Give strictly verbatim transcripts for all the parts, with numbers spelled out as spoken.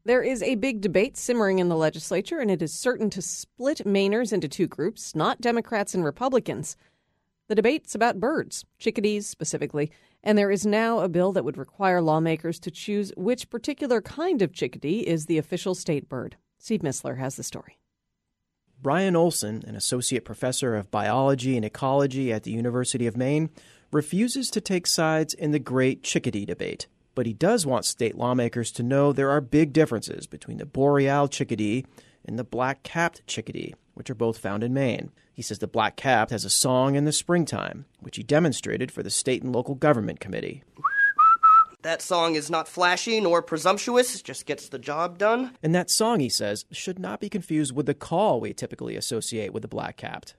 There is a big debate simmering in the legislature, and it is certain to split Mainers into two groups, not Democrats and Republicans. The debate's about birds, chickadees specifically, and there is now a bill that would require lawmakers to choose which particular kind of chickadee is the official state bird. Steve Missler has the story. Brian Olson, an associate professor of biology and ecology at the University of Maine, refuses to take sides in the great chickadee debate. But he does want state lawmakers to know there are big differences between the boreal chickadee and the black-capped chickadee, which are both found in Maine. He says the black-capped has a song in the springtime, which he demonstrated for the state and local government committee. That song is not flashy nor presumptuous, just gets the job done. And that song, he says, should not be confused with the call we typically associate with the black-capped.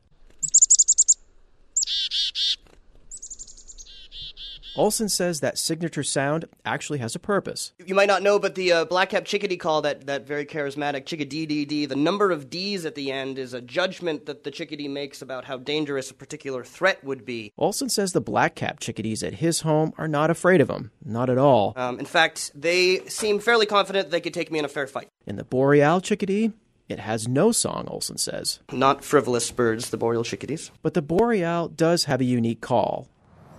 Olson says that signature sound actually has a purpose. You might not know, but the uh, black-capped chickadee call, that, that very charismatic chickadee-dee-dee, the number of D's at the end is a judgment that the chickadee makes about how dangerous a particular threat would be. Olson says the black-capped chickadees at his home are not afraid of him. Not at all. Um, in fact, they seem fairly confident they could take me in a fair fight. In the boreal chickadee, it has no song, Olson says. Not frivolous birds, the boreal chickadees. But the boreal does have a unique call.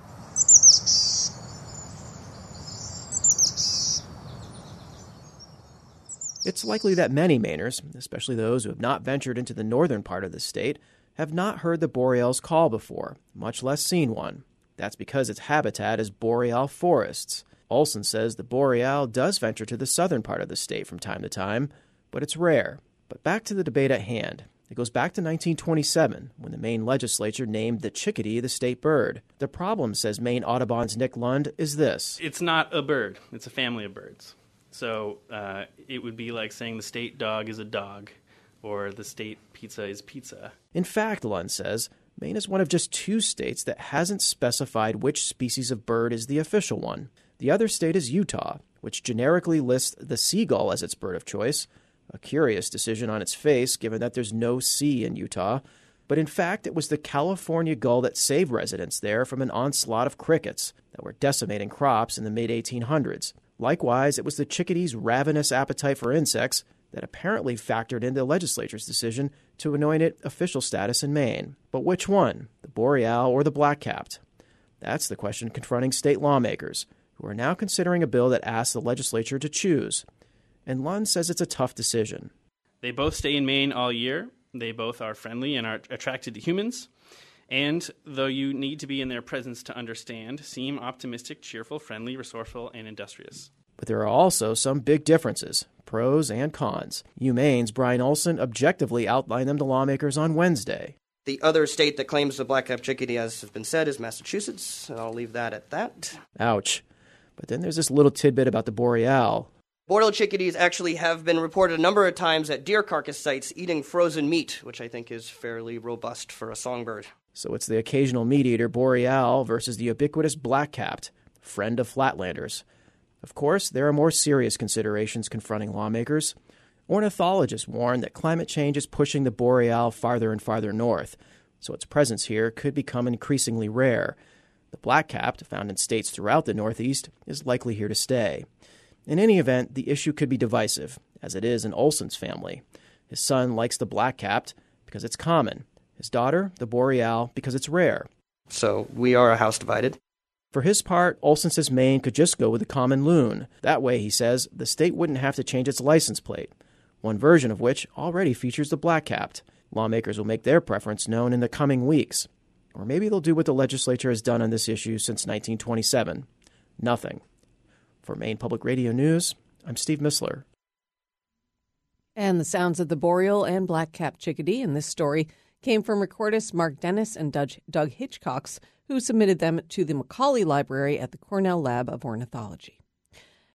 It's likely that many Mainers, especially those who have not ventured into the northern part of the state, have not heard the boreal's call before, much less seen one. That's because its habitat is boreal forests. Olson says the boreal does venture to the southern part of the state from time to time, but it's rare. But back to the debate at hand. It goes back to nineteen twenty-seven, when the Maine legislature named the chickadee the state bird. The problem, says Maine Audubon's Nick Lund, is this. It's not a bird. It's a family of birds. So uh, it would be like saying the state dog is a dog, or the state pizza is pizza. In fact, Lund says, Maine is one of just two states that hasn't specified which species of bird is the official one. The other state is Utah, which generically lists the seagull as its bird of choice, a curious decision on its face given that there's no sea in Utah. But in fact, it was the California gull that saved residents there from an onslaught of crickets that were decimating crops in the mid eighteen hundreds. Likewise, it was the chickadee's ravenous appetite for insects that apparently factored into the legislature's decision to anoint it official status in Maine. But which one, the boreal or the black-capped? That's the question confronting state lawmakers, who are now considering a bill that asks the legislature to choose. And Lund says it's a tough decision. They both stay in Maine all year. They both are friendly and are attracted to humans. And, though you need to be in their presence to understand, seem optimistic, cheerful, friendly, resourceful, and industrious. But there are also some big differences, pros and cons. UMaine's Brian Olson objectively outlined them to lawmakers on Wednesday. The other state that claims the black-capped chickadee, as has been said, is Massachusetts, and I'll leave that at that. Ouch. But then there's this little tidbit about the boreal. Boreal chickadees actually have been reported a number of times at deer carcass sites eating frozen meat, which I think is fairly robust for a songbird. So it's the occasional meat-eater boreal versus the ubiquitous black-capped, friend of flatlanders. Of course, there are more serious considerations confronting lawmakers. Ornithologists warn that climate change is pushing the boreal farther and farther north, so its presence here could become increasingly rare. The black-capped, found in states throughout the Northeast, is likely here to stay. In any event, the issue could be divisive, as it is in Olson's family. His son likes the black-capped because it's common. His daughter, the boreal, because it's rare. So we are a house divided. For his part, Olson says Maine could just go with the common loon. That way, he says, the state wouldn't have to change its license plate, one version of which already features the black-capped. Lawmakers will make their preference known in the coming weeks. Or maybe they'll do what the legislature has done on this issue since nineteen twenty-seven. Nothing. For Maine Public Radio News, I'm Steve Missler. And the sounds of the boreal and black-capped chickadee in this story came from recordists Mark Dennis and Doug, Doug Hitchcox, who submitted them to the Macaulay Library at the Cornell Lab of Ornithology.